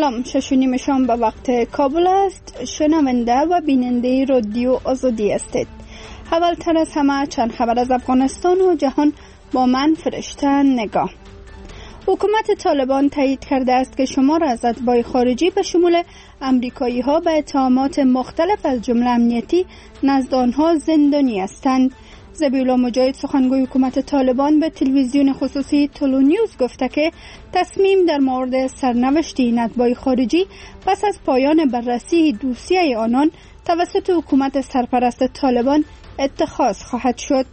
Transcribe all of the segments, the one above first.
سلام، 6:30 شام به وقت کابل است. شنونده و بیننده رادیو آزادی هستید. اولتر از همه چند خبر از افغانستان و جهان با من فرشته نگاه. حکومت طالبان تایید کرده است که شمار از اتباع خارجی به شمول امریکایی ها به اتهامات مختلف از جمله امنیتی نزد آنها زندانی هستند. ذبیحالله مجاهد سخنگوی حکومت طالبان به تلویزیون خصوصی تولو نیوز گفته که تصمیم در مورد سرنوشت این اتباع خارجی پس از پایان بررسی دوسیه آنان توسط حکومت سرپرست طالبان اتخاذ خواهد شد.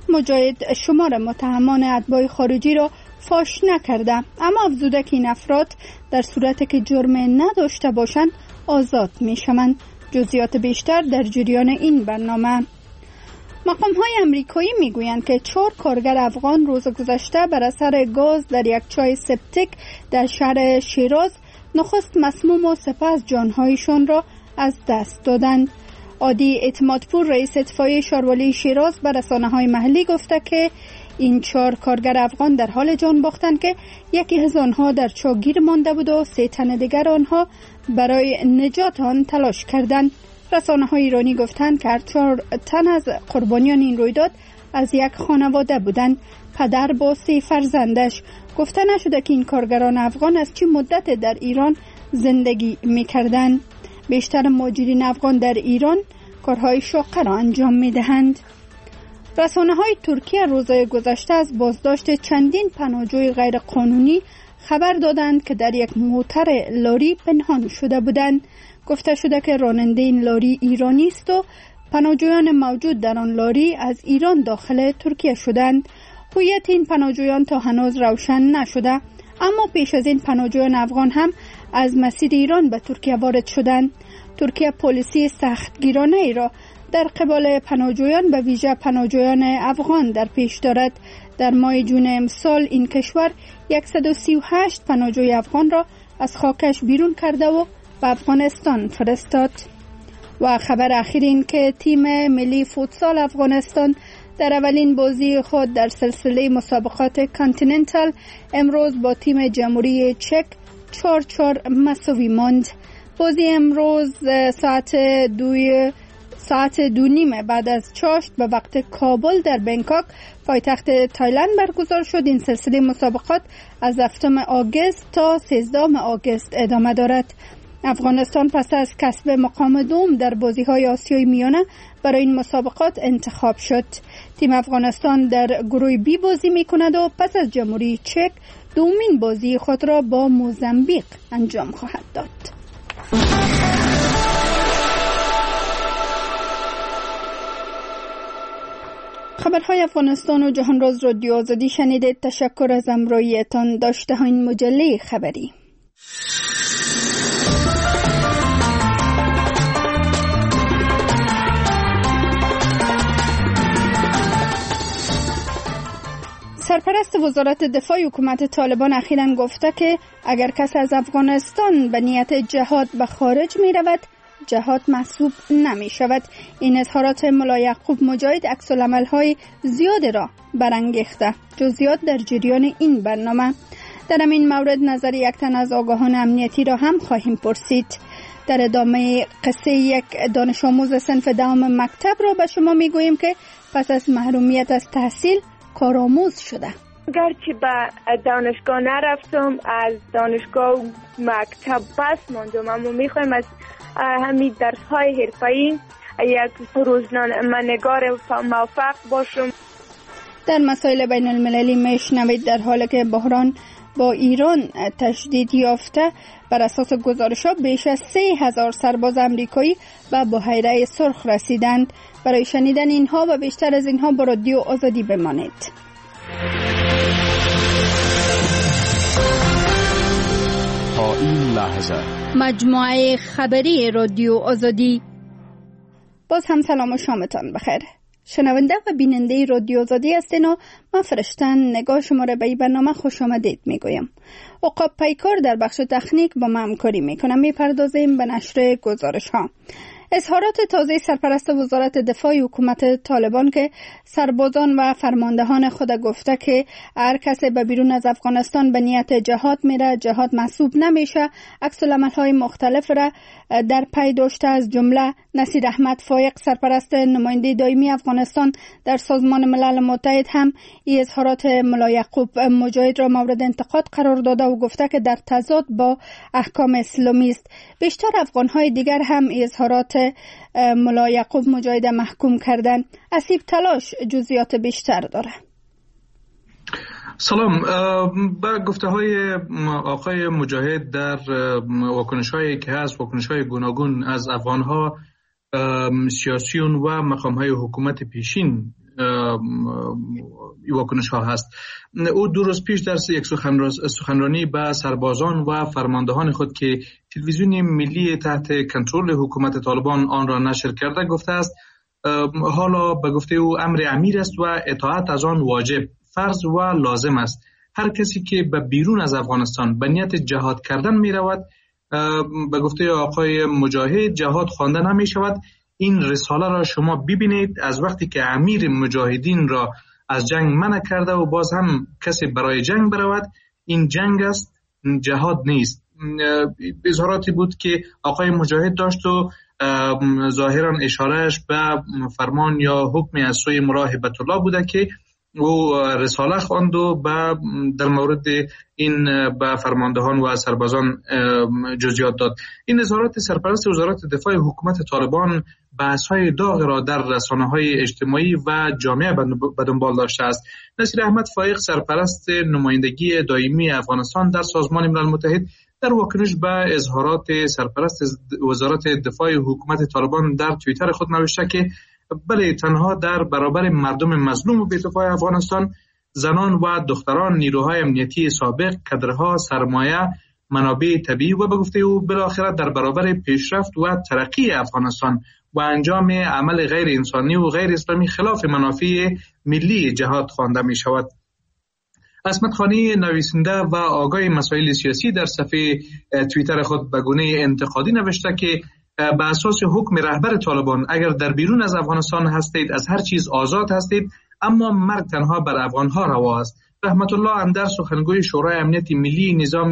مجاهد شمار متهمان اتباع خارجی را فاش نکرده، اما افزوده که این افراد در صورتی که جرم نداشته باشند آزاد می شوند. جزئیات بیشتر در جریان این برنامه. مقام‌های امریکایی میگویند که 4 کارگر افغان روز گذشته بر اثر گاز در یک چای سپتیک در شهر شیراز نخست مسموم و سپس جانهایشان را از دست دادند. عادی اعتمادپور رئیس اتفاقیه شاروالی شیراز به رسانه‌های محلی گفته که این 4 کارگر افغان در حال جان باختند که یکی از آنها در چاگیر مانده بود و 3 تن دیگر آنها برای نجات آن تلاش کردند. رسانه‌های ایرانی گفتند که 4 تن از قربانیان این رویداد از یک خانواده بودند. پدر با 3 فرزندش. گفته نشده که این کارگران افغان از چه مدت در ایران زندگی می‌کردند. بیشتر مهاجرین افغان در ایران کارهای شاقه را انجام می‌دهند. رسانه‌های ترکیه روز گذشته از بازداشت چندین پناهجوی غیرقانونی خبر دادند که در یک موتر لاری پنهان شده بودند. گفته شده که راننده این لاری ایرانی است و پناهجویان موجود در آن لاری از ایران داخل ترکیه شدند. هویت این پناهجویان تا هنوز روشن نشده، اما پیش از این پناهجویان افغان هم از مسیر ایران به ترکیه وارد شدند. ترکیه پلیسی سختگیرانه ای را در قبال پناهجویان به ویژه پناهجویان افغان در پیش دارد. در ماه جون امسال این کشور 138 پناهجوی افغان را از خاکش بیرون کرده و به افغانستان فرستاد. و خبر اخیر این که تیم ملی فوتسال افغانستان در اولین بازی خود در سلسله مسابقات کانتیننتال امروز با تیم جمهوری چک 4-4 مساوی ماند. بازی امروز ساعت 2:30 بعد از چاشت به وقت کابل در بنکاک پایتخت تایلند برگزار شد. این سلسله مسابقات از 7 آگوست تا 13 آگوست ادامه دارد. افغانستان پس از کسب مقام دوم در بازی‌های آسیای میانه برای این مسابقات انتخاب شد. تیم افغانستان در گروه بی بازی می‌کند و پس از جمهوری چک دومین بازی خود را با موزامبیک انجام خواهد داد. خبرهای افغانستان و جهان راز رادیو آزادی شنیدید. تشکر از همراهیتان. داشته ها این مجله خبری. سرپرست وزارت دفاع حکومت طالبان اخیراً گفته که اگر کس از افغانستان به نیت جهاد به خارج می رود جهاد محسوب نمی شود. این اظهارات ملا یعقوب مجاهد عکس العمل‌های زیاد را برانگیخته. جزئیات در جریان این برنامه. در این مورد نظر یک تن از آگاهان امنیتی را هم خواهیم پرسید. در ادامه قصه یک دانش آموز صنف دهم مکتب را به شما می گوییم که پس از محرومیت از تحصیل کارآموز شده. گرچه به دانشگاه نرفتم، از دانشگاه و مکتب بس ماندم، اما میخوایم از همین درس‌های حرفه‌ای یک روزنامه‌نگار موفق باشم. در مسائل بین المللی میشنوید در حالی که بحران با ایران تشدید یافته، بر اساس گزارش‌ها بیش از 3000 سرباز آمریکایی به بحیره سرخ رسیدند. برای شنیدن اینها و بیشتر از اینها با رادیو آزادی بمانید. تا این لحظه مجموعه خبری رادیو آزادی. باز هم سلام و شامتان بخیر. شنونده و بیننده رادیو آزادی هستین و من فرشتن نگاه شما را به این برنامه خوش آمدید میگویم. عقاب پیکار در بخش تکنیک با ما همکاری میکنم. میپردازیم به نشر گزارش ها. اظهارات تازه سرپرست وزارت دفاع حکومت طالبان که سربازان و فرماندهان خود گفته که هر کسی به بیرون از افغانستان به نیت جهاد میره جهاد محسوب نمیشه، عکس العمل‌های مختلف را در پی داشته. از جمله نصیر احمد فایق سرپرست نماینده دائمی افغانستان در سازمان ملل متحد هم این اظهارات ملا یعقوب مجاهد را مورد انتقاد قرار داده و گفته که در تضاد با احکام اسلامی است. بیشتر افغان‌های دیگر هم اظهارات ملا یعقوب مجاهد محکوم کردن. اسیب تلاش جزئیات بیشتر داره. سلام. با گفته های آقای مجاهد در واکنش هایی که هست، واکنش های گوناگون از افغان ها، سیاسیون و مقام های حکومت پیشین واکنش ها هست. او 2 روز پیش در یک سخنرانی به سربازان و فرماندهان خود که تلویزیون ملی تحت کنترل حکومت طالبان آن را نشر کرده گفته است حالا به گفته او امر امیر است و اطاعت از آن واجب، فرض و لازم است. هر کسی که به بیرون از افغانستان به نیت جهاد کردن می رود، به گفته آقای مجاهد جهاد خوانده نمی شود. این رساله را شما ببینید، از وقتی که امیر مجاهدین را از جنگ منع کرده و باز هم کسی برای جنگ برود، این جنگ است، جهاد نیست. اظهاراتی بود که آقای مجاهد داشت و ظاهرا اشارهش به فرمان یا حکم از سوی ملا هبت الله بوده که او رساله خواند و در مورد این به فرماندهان و سربازان جزئیات داد. این اظهارات سرپرست وزارت دفاع حکومت طالبان بحث‌های داغ را در رسانه‌های اجتماعی و جامعه به دنبال داشته است. نصیر احمد فایق سرپرست نمایندگی دائمی افغانستان در سازمان ملل متحد در واکنش به اظهارات سرپرست وزارت دفاع حکومت طالبان در توییتر خود نوشته که بله، تنها در برابر مردم مظلوم و بی‌دفاع افغانستان، زنان و دختران، نیروهای امنیتی سابق، کادرها، سرمایه، منابع طبیعی و به گفته او بالاخره در برابر پیشرفت و ترقی افغانستان و انجام عمل غیر انسانی و غیر اسلامی خلاف منافع ملی جهاد خوانده می شود. عصمت خانی، نویسنده و آگاه مسائل سیاسی، در صفحه توییتر خود به گونه انتقادی نوشته که به اساس حکم رهبر طالبان اگر در بیرون از افغانستان هستید از هر چیز آزاد هستید، اما مرگ تنها بر افغانها روا است. رحمت الله اندر، سخنگوی شورای امنیت ملی نظام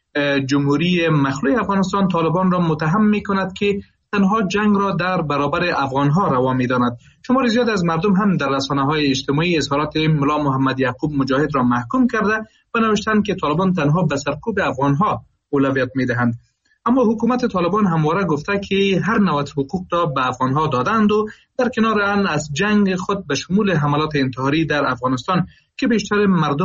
جمهوری مخلوع افغانستان، طالبان را متهم می کند که تنها جنگ را در برابر افغانها روا می داند. شمار زیاد از مردم هم در رسانه‌های اجتماعی اظهارات ملا محمد یعقوب مجاهد را محکوم کرده و نوشتند که طالبان تنها به سرکوب افغانها اولویت می دهند. اما حکومت طالبان همواره گفته که هر نوع حقوق را به افغانها دادند و در کنار آن از جنگ خود به شمول حملات انتحاری در افغانستان که بیشتر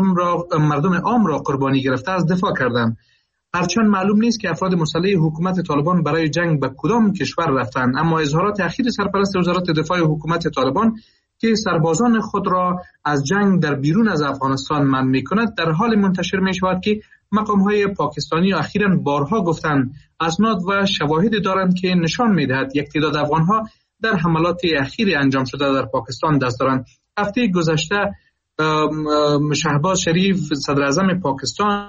مردم عام را قربانی گرفته از دفاع کردند. هرچند معلوم نیست که افراد مسلح حکومت طالبان برای جنگ به کدام کشور رفتند، اما اظهارات اخیر سرپرست وزارت دفاع حکومت طالبان که سربازان خود را از جنگ در بیرون از افغانستان منع می‌کند در حال منتشر می‌شود که مقام‌های پاکستانی اخیراً بارها گفتند اسناد و شواهدی دارند که نشان می‌دهد یک تعداد افغان‌ها در حملات اخیر انجام شده در پاکستان دست دارند. هفته گذشته شهباز شریف صدر اعظم پاکستان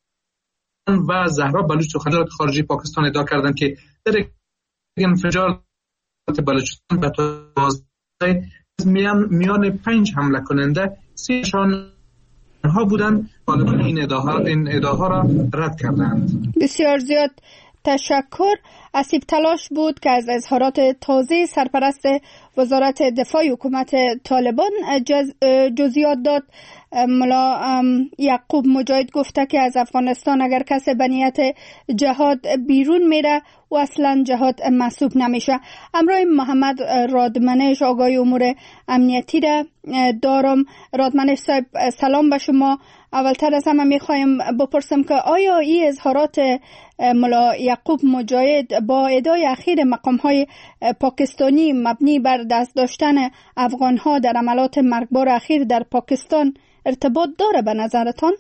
و زهرا بلوچ سخنگوی وزارت خارجه پاکستان ادعا کردند که در انفجار بلوچستان به 12 میان 5 حمله کننده 3 ها بودند. طالبان این ادعاها را رد کردند. بسیار زیاد تشکر. اسیب تلاش بود که از اظهارات تازه سرپرست وزارت دفاع حکومت طالبان جزئیات داد. ملا یعقوب مجاهد گفته که از افغانستان اگر کسی به نیت جهاد بیرون میره و اصلا جهاد محسوب نمیشه. همراه محمد رادمنش، آگاه امور امنیتی را دارم. رادمنش صاحب سلام به شما. اولتر از همه میخوایم بپرسم که آیا این اظهارات ملا یعقوب مجاهد با ادعای اخیر مقام‌های پاکستانی مبنی بر دست داشتن افغان‌ها در عملات مرگبار اخیر در پاکستان ارتباط داره به نظرتان؟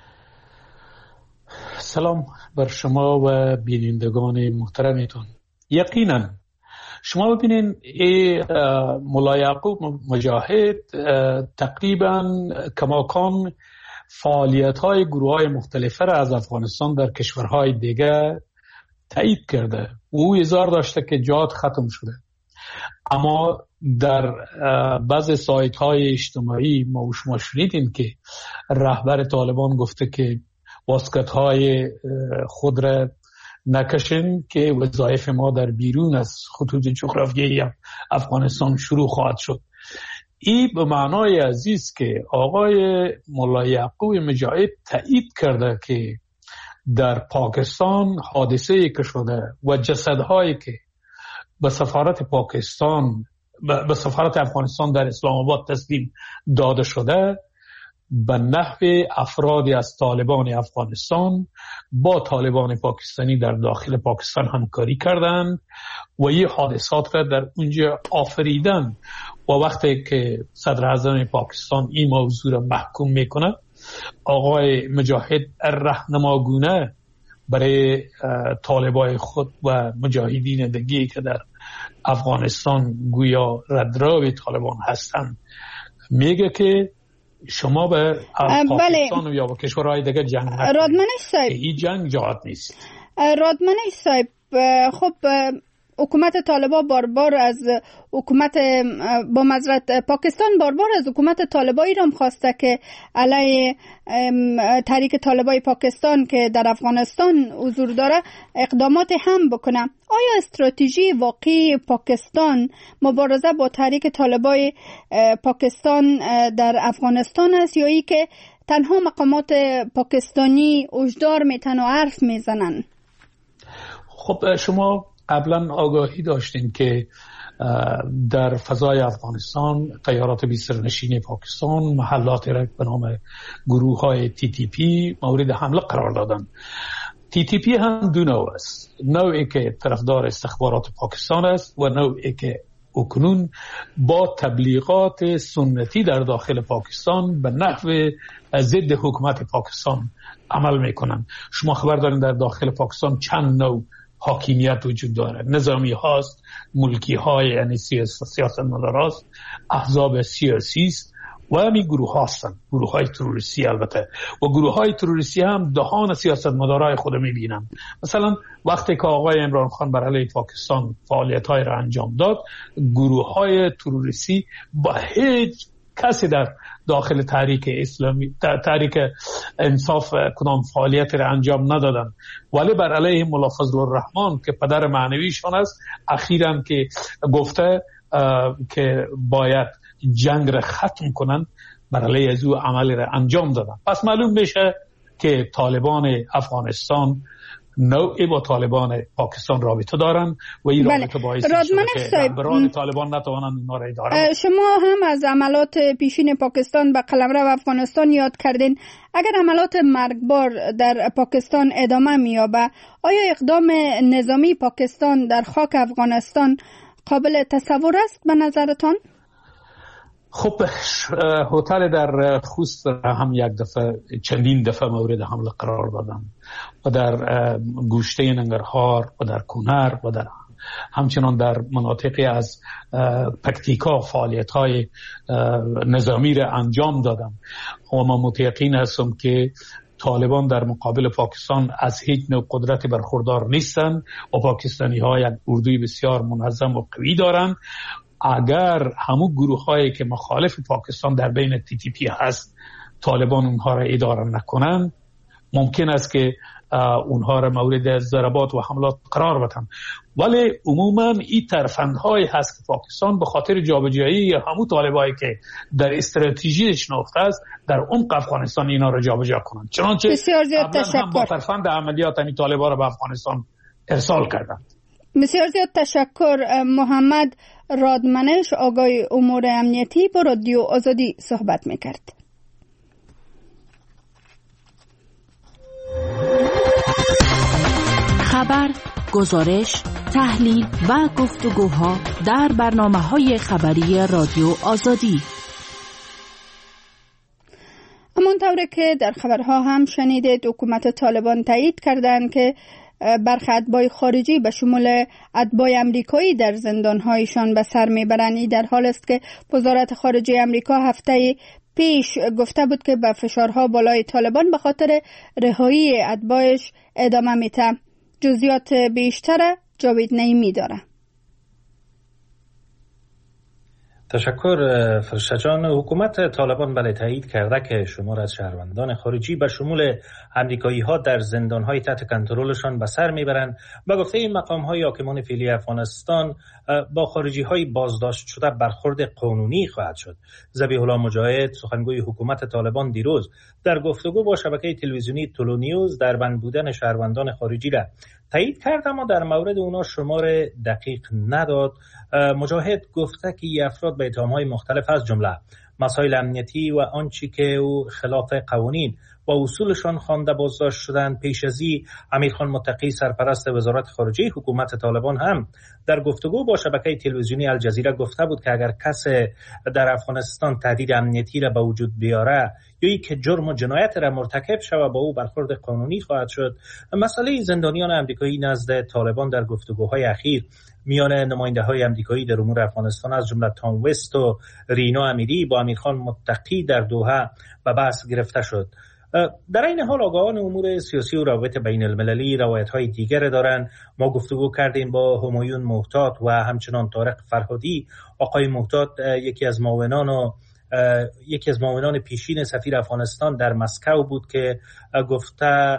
سلام بر شما و بینندگان محترمتون. یقینا شما ببینین ملا یعقوب مجاهد تقریبا کماکان فعالیت‌های گروه‌های مختلفه را از افغانستان در کشورهای دیگه تایید کرده و او اظهار داشته که جهاد ختم شده. اما در بعض سایت های اجتماعی ما و شما شنیدیم که رهبر طالبان گفته که واسکت های خود را نکشن که وظایف ما در بیرون از خطوط جغرافیایی افغانستان شروع خواهد شد. این به معنای عزیز که آقای ملا یعقوب مجاهد تایید کرده که در پاکستان حادثه‌ای که شده و جسدهایی که به سفارت پاکستان به سفارت افغانستان در اسلام آباد تسلیم داده شده به نحو افرادی از طالبان افغانستان با طالبان پاکستانی در داخل پاکستان همکاری کردند و این حادثات را در اونجا آفریدن. و وقتی که صدر اعظم پاکستان این موضوع را محکوم میکنه، آقای مجاهد راهنماگونه برای طالبای خود و مجاهدین دیگه که در افغانستان گویا ردراوی طالبان هستند میگه که شما به پاکستان یا با کشورهای دیگه جنگ نکنید. رادمنش صاحب، این جنگ جهاد نیست. رادمنش صاحب، خب حکومت طالبان باربار از حکومت با معذرت پاکستان باربار از حکومت طالبان ایران خواسته که علیه تحریک طالبان پاکستان که در افغانستان حضور داره اقدامات هم بکنه. آیا استراتژی واقعی پاکستان مبارزه با تحریک طالبان پاکستان در افغانستان است یا ای که تنها مقامات پاکستانی هشدار میتن و حرف میزنن؟ خب شما قبلا آگاهی داشتین که در فضای افغانستان طیارات بی‌سرنشین پاکستان محلات را به نام گروه های TTP مورد حمله قرار دادن. TTP هم دو نوع است، نوعی که طرفدار استخبارات پاکستان است و نوعی که اکنون با تبلیغات سنتی در داخل پاکستان به نحو ضد حکومت پاکستان عمل میکنن. شما خبر دارین در داخل پاکستان چند نوع حاکمیت وجود داره، نظامی هاست، ملکی های یعنی سیاست مدار هاست، احزاب سیاسی است و همین گروه هستن، گروه های تروریستی البته. و گروه های تروریستی هم دهان سیاست مدارای خود میبینن. مثلا وقتی که آقای عمران خان بر علیه پاکستان فعالیت های را انجام داد، گروه های تروریستی با هیچ کسی در داخل تحریک اسلامی تحریک انصاف کدام فعالیت را انجام ندادن، ولی بر علیه ملا فضل الرحمن که پدر معنویشان است اخیراً که گفته که باید جنگ را ختم کنند، بر علیه از او عملی را انجام دادن. پس معلوم میشه که طالبان افغانستان نوعی با طالبان پاکستان رابطه دارن و این رابطه باعث شده که رهبران طالبان نتوانند اینا را اداره. شما هم از عملات پیشین پاکستان به قلمرو افغانستان یاد کردین. اگر عملات مرگبار در پاکستان ادامه می‌یابه، آیا اقدام نظامی پاکستان در خاک افغانستان قابل تصور است به نظرتان؟ خب هتل در خوست هم یک دفعه چندین دفعه مورد حمله قرار دادن و در گوشته ننگرهار و در کنر و در همچنان در مناطقی از پکتیکا فعالیت های نظامی را انجام دادن و من متیقن هستم که طالبان در مقابل پاکستان از هیچ نوع قدرت برخوردار نیستند و پاکستانی ها یک اردوی بسیار منظم و قوی دارند. اگر همون گروه هایی که مخالف پاکستان در بین TTP هست طالبان اونها را اداره نکنن، ممکن است که اونها را مورد ضربات و حملات قرار بدن. ولی عموما این ترفندهایی هست که پاکستان به خاطر جابجایی همون طالبایی که در استراتژی شناخته است در عمق افغانستان اینا را جابجا کنند. چنانچه بسیار زیاد تشکر. با ترفند عملیات همین طالبا را به افغانستان ارسال کردند. بسیار زیاد تشکر. محمد رادمنش آگای امور امنیتی با رادیو آزادی صحبت میکرد. خبر، گزارش، تحلیل و گفتگوها در برنامه‌های خبری رادیو آزادی. همانطور که در خبرها هم شنیدید، حکومت طالبان تایید کردند که برخی اتباع خارجی به شمول اتباع امریکایی در زندانهایشان به سر میبرند. در حال است که وزارت خارجه امریکا هفته پیش گفته بود که به فشارها بالای طالبان به خاطر رهایی اتباعش ادامه میده. جزئیات بیشتر جاوید نعیمی داره. تشکر فرشته جان. حکومت طالبان بله تایید کرده که شمار از شهروندان خارجی به شمول امریکایی ها در زندان های تحت کنترلشان به سر میبرند. به گفته این مقام های حاکمان فعلی افغانستان با خارجی های بازداشت شده برخورد قانونی خواهد شد. ذبیح الله مجاهد سخنگوی حکومت طالبان دیروز در گفتگو با شبکه تلویزیونی طلوع نیوز در بند بودن شهروندان خارجی را تایید کرد، اما در مورد اونا شمار دقیق نداد. مجاهد گفته که این افراد به اتهام‌های مختلف از جمله مسائل امنیتی و آنچه که او خلاف قوانین و اصولشان خوانده بازداشت شدند. پیش از این امیرخان متقی سرپرست وزارت خارجه حکومت طالبان هم در گفتگو با شبکه تلویزیونی الجزیره گفته بود که اگر کسی در افغانستان تهدید امنیتی را به وجود بیاره یا ای که جرم و جنایت را مرتکب شود با او برخورد قانونی خواهد شد. مسئله زندانیان آمریکایی نزد طالبان در گفتگوهای اخیر میان نماینده‌های آمریکایی در امور افغانستان از جمله تام وست و رینا امیری با امیرخان متقی در دوحه به بحث گرفته شد. در این حال آگاهان امور سیاسی و روابط بین المللی روایت‌های دیگر دارند. ما گفتگو کردیم با همایون محتاط و همچنان طارق فرهادی. آقای محتاط یکی از معاونان پیشین سفیر افغانستان در مسکو بود که گفته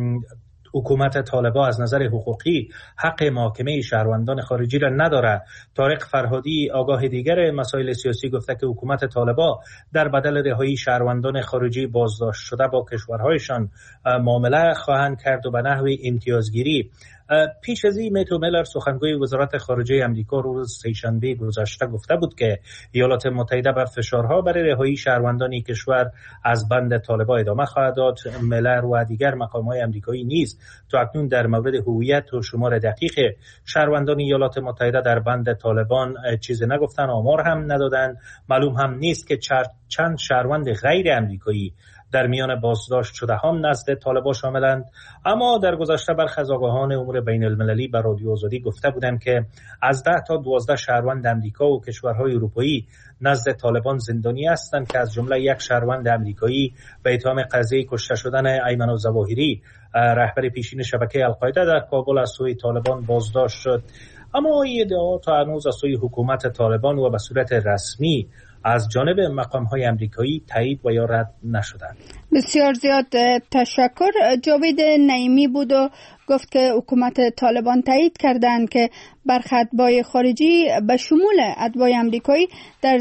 حکومت طالبان از نظر حقوقی حق محاکمه شهروندان خارجی را نداره. طارق فرهادی آگاه دیگر مسائل سیاسی گفته که حکومت طالبان در بدل رهایی شهروندان خارجی بازداشت شده با کشورهایشان معامله خواهند کرد و به نحو امتیازگیری. پیش از این میتو میلر سخنگوی وزارت خارجه آمریکا روز سه‌شنبه گذشته گفته بود که ایالات متحده به فشارها برای رهایی شهروندان کشور از بند طالبان ادامه خواهد داد. میلر و دیگر مقام‌های آمریکایی نیز تا اکنون در مورد هویت و شمار دقیق شهروندان ایالات متحده در بند طالبان چیزی نگفتن، آمار هم ندادند. معلوم هم نیست که چند شهروند غیر آمریکایی در میان بازداشت شده هم نزد طالبان شاملند. اما در گذشته برخی از آگاهان امور بین المللی به رادیو آزادی گفته بودند که از 10 تا 12 شهروند آمریکا و کشورهای اروپایی نزد طالبان زندانی هستند که از جمله یک شهروند آمریکایی به اتهام قضیه کشته شدن ایمن الظواهری رهبر پیشین شبکه القاعده در کابل از سوی طالبان بازداشت شد. اما این ادعا تا هنوز از سوی حکومت طالبان و به صورت رسمی از جانب مقام‌های آمریکایی تایید و یا رد نشدند. بسیار زیاد تشکر. جاوید نعیمی بود و گفت که حکومت طالبان تایید کردند که برخی اتباع خارجی به شمول اتباع آمریکایی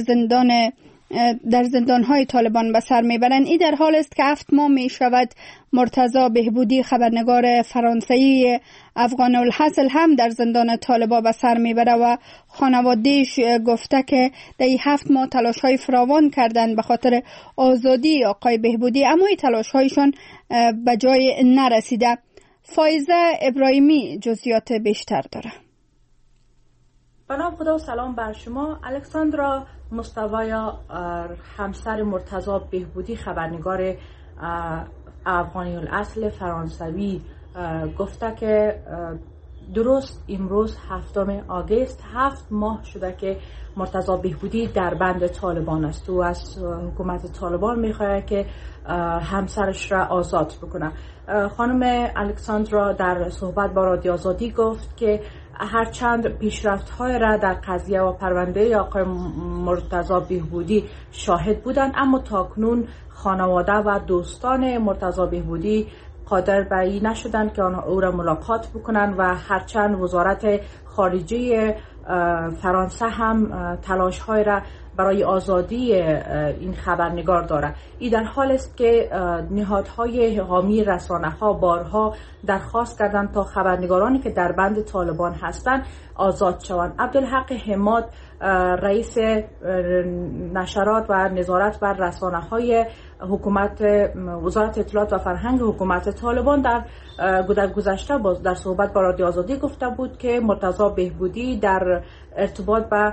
در زندان‌های طالبان به سر میبرند. این در حال است که 7 ماه می شود مرتضی بهبودی خبرنگار فرانسوی افغان الاصل هم در زندان طالبان به سر میبره و خانواده‌اش گفته که در این 7 ماه تلاش‌های فراوان کردند به خاطر آزادی آقای بهبودی، اما این تلاش‌هایشان به جای نرسیده. فایزه ابراهیمی جزئیات بیشتر داره. به نام خدا، سلام بر شما. الکساندرا مصطفی همسر مرتضی بهبودی خبرنگار افغانی الاصل فرانسوی گفته که درست امروز 7 آگوست 7 ماه شده که مرتضی بهبودی در بند طالبان است و از حکومت طالبان میخواد که همسرش را آزاد بکنه. خانم الکساندرا در صحبت با رادیو آزادی گفت که هرچند پیشرفت‌های را در قضیه و پرونده آقای مرتضی بهبودی شاهد بودند، اما تاکنون خانواده و دوستان مرتضی بهبودی قادر به این نشدند که او را ملاقات بکنند و هرچند وزارت خارجه فرانسه هم تلاش‌های را برای آزادی این خبرنگار داره. این در حال است که نهادهای حامی رسانه‌ها بارها درخواست کردند تا خبرنگارانی که در بند طالبان هستند آزاد شوند. عبدالحق حماد رئیس نشرات و نظارت بر رسانه‌های حکومت وزارت اطلاعات و فرهنگ حکومت طالبان در گذشته در صحبت با رادیو آزادی گفته بود که مرتضی بهبودی در ارتباط با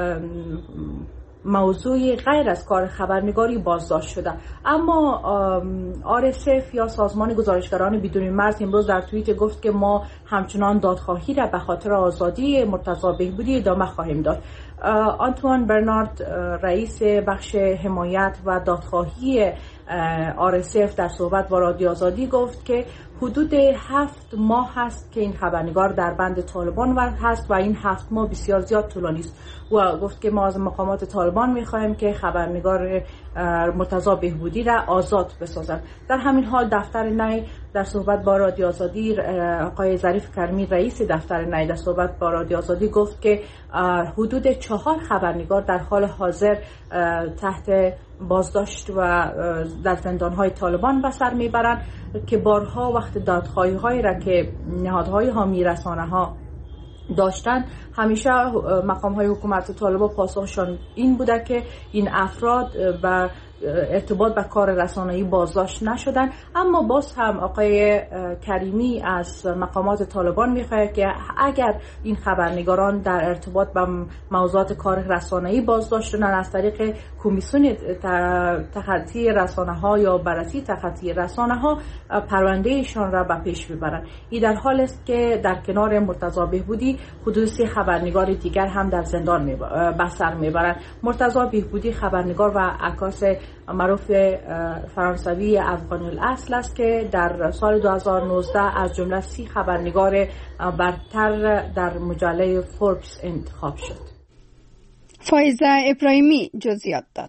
موضوع غیر از کار خبرنگاری بازداشت شده. اما RSF یا سازمان گزارشگران بدون مرز امروز در توییت گفت که ما همچنان دادخواهی را به خاطر آزادی مرتضی بهبودی ادامه خواهیم داد. آنتوان برنارد رئیس بخش حمایت و دادخواهی RSF در صحبت با رادیو آزادی گفت که حدود 7 ماه هست که این خبرنگار در بند طالبان هست و این 7 ماه بسیار زیاد طولانی است و گفت که ما از مقامات طالبان می‌خواهیم که خبرنگار مرتضی بهبودی را آزاد بسازند. در همین حال دفتر نی در صحبت با رادیو آزادی آقای ظریف کرمی رئیس دفتر نی در صحبت با رادیو آزادی گفت که حدود 4 خبرنگار در حال حاضر تحت بازداشت و در زندان‌های طالبان به سر میبرند که بارها وقت دادخواهی‌هایی را که نهادهای حامی رسانه‌ها داشتن همیشه مقام‌های حکومت طالبان پاسخشان این بوده که این افراد و ارتباط به کار رسانه‌ای بازداشت نشدن. اما باز هم آقای کریمی از مقامات طالبان می‌خواهد که اگر این خبرنگاران در ارتباط با موضوعات کار رسانه‌ای بازداشت شدن از طریق کمیسیون تخطی رسانه‌ها یا بررسی تخطی رسانه‌ها پروندهشان را به پیش ببرند. این در حال است که در کنار مرتضی بهبودی حدود 3 خبرنگار دیگر هم در زندان به سر میبرند. مرتضی بهبودی خبرنگار و عکاس معروف فرانسوی افغانی الاصل است که در سال 2019 از جمله 30 خبرنگار برتر در مجله فوربس انتخاب شد. فایزه ابراهیمی جزئیات داد.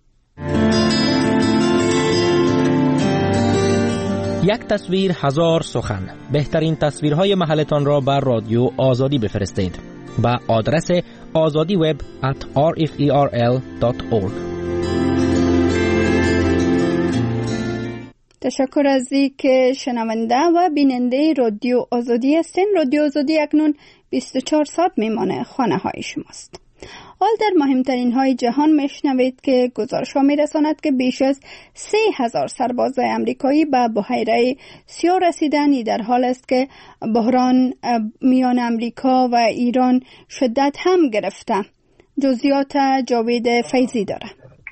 یک تصویر هزار سخن. بهترین تصویرهای محلتان را بر رادیو آزادی بفرستید با آدرس azadiweb@rferl.org. تشکر از اینکه شنونده و بیننده رادیو آزادی هستین. رادیو آزادی اکنون 24 ساعت میمانه خانه های شماست. حال در مهمترین های جهان میشنوید که گزارش ها میرساند که بیش از 3,000 سرباز امریکایی به بحیره سیاه رسیدن. در حال است که بحران میان امریکا و ایران شدت هم گرفته. جزئیات جاوید فیضی داره.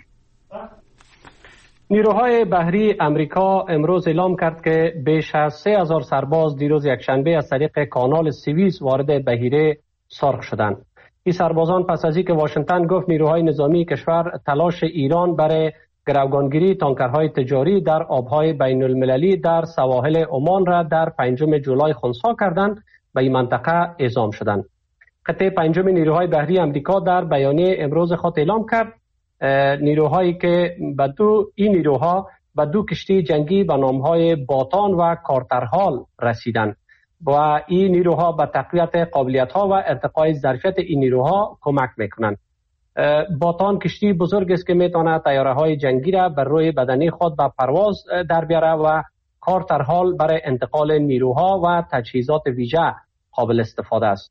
نیروهای بحری امریکا امروز اعلام کرد که بیش از 3,000 سرباز دیروز یکشنبه از طریق کانال سوئیس وارد بحیره سرخ شدند. این سربازان پس از اینکه واشنگتن گفت نیروهای نظامی کشور تلاش ایران برای گروگانگیری تانکرهای تجاری در آبهای بین المللی در سواحل عمان را در 5 جولای خنثی کردند و این منطقه اعزام شدند. قطعه 5 نیروهای بحری امریکا در بیانیه امروز خود اعلام کرد نیروهایی که این نیروها به 2 کشتی جنگی به نامهای باتان و کارترهال رسیدند و این نیروها به تقویت قابلیت‌ها و ارتقای ظرفیت این نیروها کمک میکنند. باتان کشتی بزرگ است که میتواند طیاره‌های جنگی را بر روی بدنی خود به پرواز در بیاره و کارترهال برای انتقال نیروها و تجهیزات ویژه قابل استفاده است.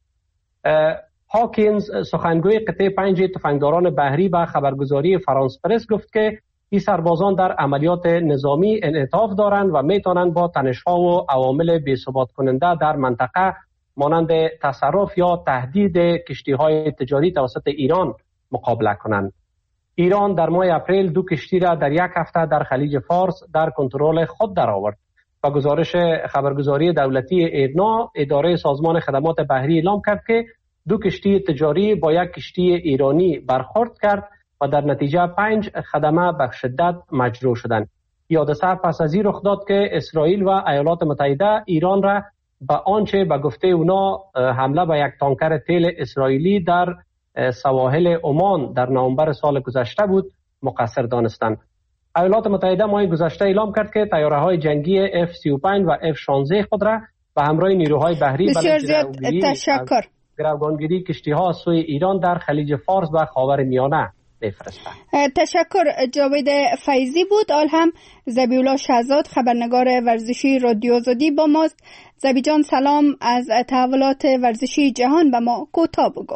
هاکینز سخنگوی قطعه 5 تفنگداران بحری به خبرگزاری فرانس پرس گفت که این سربازان در عملیات نظامی انعطاف دارند و میتونند با تنش‌ها و عوامل بی‌ثبات کننده در منطقه مانند تصرف یا تهدید کشتی‌های تجاری توسط ایران مقابله کنند. ایران در ماه اپریل 2 کشتی را در 1 هفته در خلیج فارس در کنترل خود درآورد و گزارش خبرگزاری دولتی ایرنا اداره سازمان خدمات بحری اعلام کرد که 2 کشتی تجاری با 1 کشتی ایرانی برخورد کرد و در نتیجه 5 خدمه به شدت مجروح شدند. حادثه پس از این رخ داد که اسرائیل و ایالات متحده ایران را به آنچه به گفته اونا حمله به 1 تانکر تیل اسرائیلی در سواحل عمان در نوامبر سال گذشته بود مقصر دانستند. ایالات متحده ماه گذشته اعلام کرد که طیاره‌های جنگی F-35 و F-16 خود را به همراه نیروهای بحری بسیار زیاد تشکر. گروگانگیری کشتی‌ها از سوی ایران در خلیج فارس و خاورمیانه بفرستند. تشکر. جاوید فیضی بود. آل هم ذبیحالله شهزاد خبرنگار ورزشی رادیو آزادی با ماست. ذبی جان سلام. از تحولات ورزشی جهان به ما کوتاه بگو.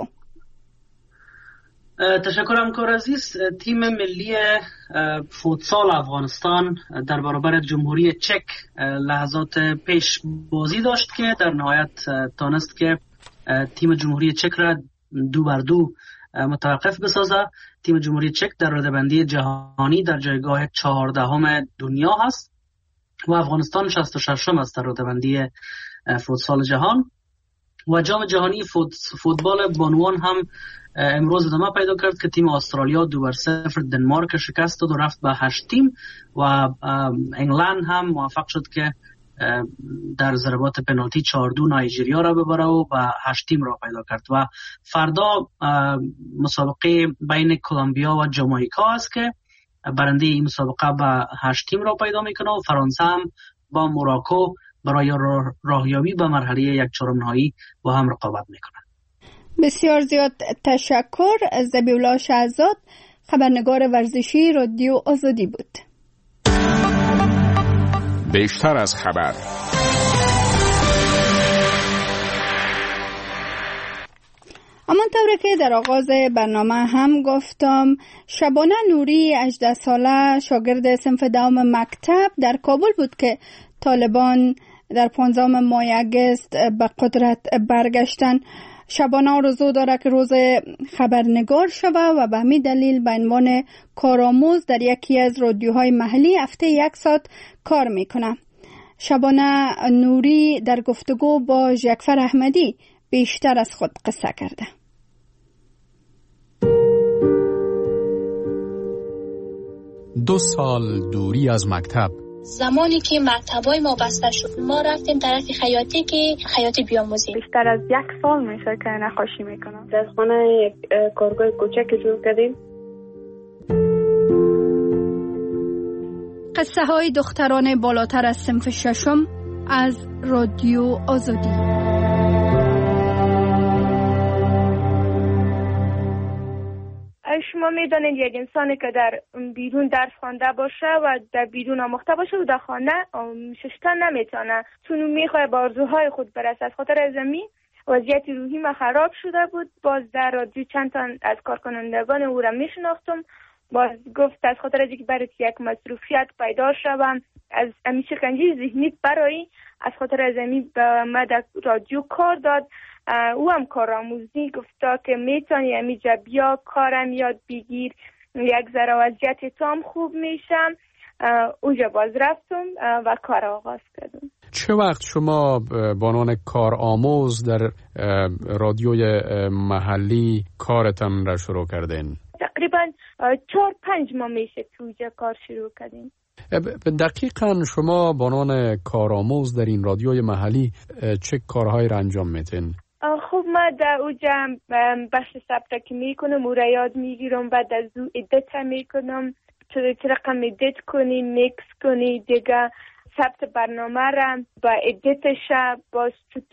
تشکر همکار عزیز. تیم ملی فوتسال افغانستان در برابر جمهوری چک لحظات پیش بازی داشت که در نهایت تانست که تیم جمهوری چک را 2-2 متوقف بسازه. تیم جمهوری چک در رده‌بندی جهانی در جایگاه 14 دنیا هست و افغانستان 66م است در رده‌بندی فوتسال جهان. و جام جهانی فوتبال بانوان هم امروز ادامه پیدا کرد که تیم استرالیا 2-0 دنمارک شکست داد و رفت به 8 تیم و انگلند هم موفق شد که در ضربات پنالتی 4-2 نایجریا را ببره و 8 تیم را پیدا کرد و فردا مسابقه بین کلمبیا و جامائیکا است که برنده این مسابقه به 8 تیم را پیدا میکنه و فرانسه هم با موراکو برای راهیابی به مرحله 1/4 نهایی با هم رقابت میکنه. بسیار زیاد تشکر. ذبیح‌الله شهزاد، خبرنگار ورزشی رادیو آزادی بود. بیشتر از خبر. همانطور که در آغاز برنامه هم گفتم، شبانه نوری 18 ساله شاگرد صنف دوم مکتب در کابل بود که طالبان در 15 ماه اگست به قدرت برگشتن. شبانه آرزو داره که روز خبرنگار شوه و به همین دلیل به عنوان کارآموز در یکی از رادیوهای محلی هفته 1 ساعت کار میکنه. شبانه نوری در گفتگو با ژکفر احمدی بیشتر از خود قصه کرده. دو سال دوری از مکتب. زمانی که مکتبای ما بسته شد ما رفتیم طرف خیاطی که خیاطی بیاموزیم. بیشتر از 1 سال میشه که نقاشی میکنم. در خانه یک کارگاه کوچک شروع کردیم. قصه های دختران بالاتر از صنف 6 از رادیو آزادی. شما میدانید یک انسانی که در بیرون درس خوانده باشه و در بیرون آموخته باشه و در خانه ششتن نمیتونه، چون میخواد به آرزوهای خود برسه. از خاطر زمین وضعیت روحی ما خراب شده بود. باز در رادیو چند تا از کارکنندگان او را میشناختم. باز گفت از خاطر اینکه برای یک مصروفیت پیدا شوم از همین شکنجه ذهنی برای از خاطر زمین به ما در رادیو کار داد. او هم کارآموزی گفتا که میتونی همینجا بیا کارم یاد بگیر، یک ذره وضعیت تام خوب میشم. اونجا باز رفتم و کار آغاز کردم. چه وقت شما به عنوان کارآموز در رادیوی محلی کارتان را شروع کردین؟ تقریبا 4-5 ماه میشه که اونجا کار شروع کردیم. دقیقاً شما به عنوان کارآموز در این رادیوی محلی چه کارهایی را انجام میتین؟ خب ما در اونجا بخش ثبت که میکنم او را یاد میگیرم، بعد از او ادیت میکنم، چه رقم ادیت کنی، میکس کنی، دیگه ثبت برنامه را با ادیتش باز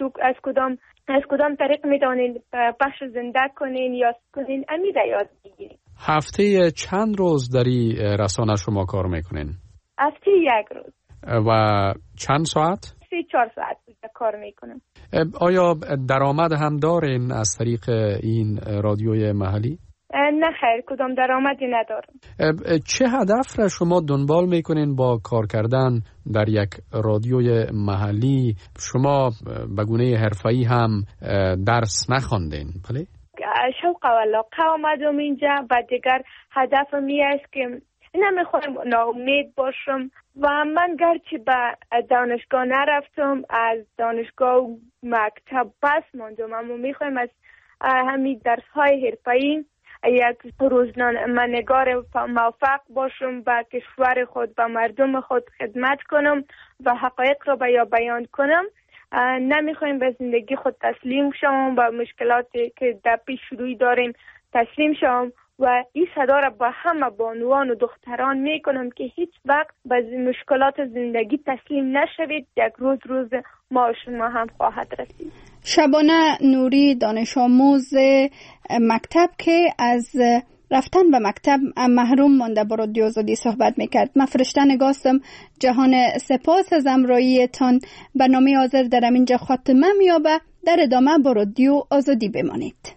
از کدام طریق میتونین پخش زنده کنین یا کنین، امید یاد بگیرین. هفته چند روز در این رسانه شما کار میکنین؟ هفته 1 روز. و چند ساعت؟ 3-4 ساعت کار میکنم. آیا درآمد هم دارین از طریق این رادیوی محلی؟ نه خیر، کدام درآمدی ندارم. چه هدف را شما دنبال میکنین با کار کردن در یک رادیوی محلی؟ شما به گونه حرفه‌ای هم درس نخواندین، بله؟ شوق و علاقه آمدم اینجا و دیگر هدفم این است که نمیخوایم ناامید باشم و من گرچه به دانشگاه نرفتم، از دانشگاه و مکتب بس ماندم، اما میخوایم از همین درس های حرفه‌ای یک روزنامه‌نگار موفق باشم، به کشور خود، به مردم خود خدمت کنم و حقایق را بیان کنم. نمیخوایم به زندگی خود تسلیم شوم، با مشکلاتی که در پیش روی داریم تسلیم شوم و این صدا را با همه بانوان و دختران میکنم که هیچ وقت به مشکلات زندگی تسلیم نشوید. یک روز ما شما هم خواهد رسید. شبانه نوری دانش آموز مکتب که از رفتن به مکتب محروم مانده با رادیو آزادی صحبت میکرد. من فرشته نگاستم. جهان سپاس از همراهیتان. برنامه حاضر در اینجا خاتمه میابه. در ادامه با رادیو آزادی بمانید.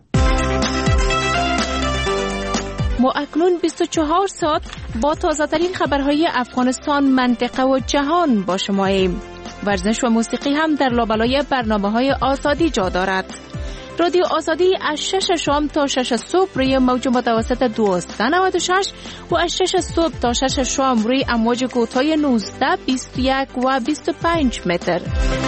ما اکنون 24 ساعت با تازه‌ترین خبرهای افغانستان، منطقه و جهان با شماییم. ورزش و موسیقی هم در لابلای برنامه‌های آزادی جا دارد. رادیو آزادی از 6 شام تا 6 صبح روی موج متوسط 1296 و از 6 صبح تا 6 شام روی امواج کوتاه 19، 21 و 25 متر.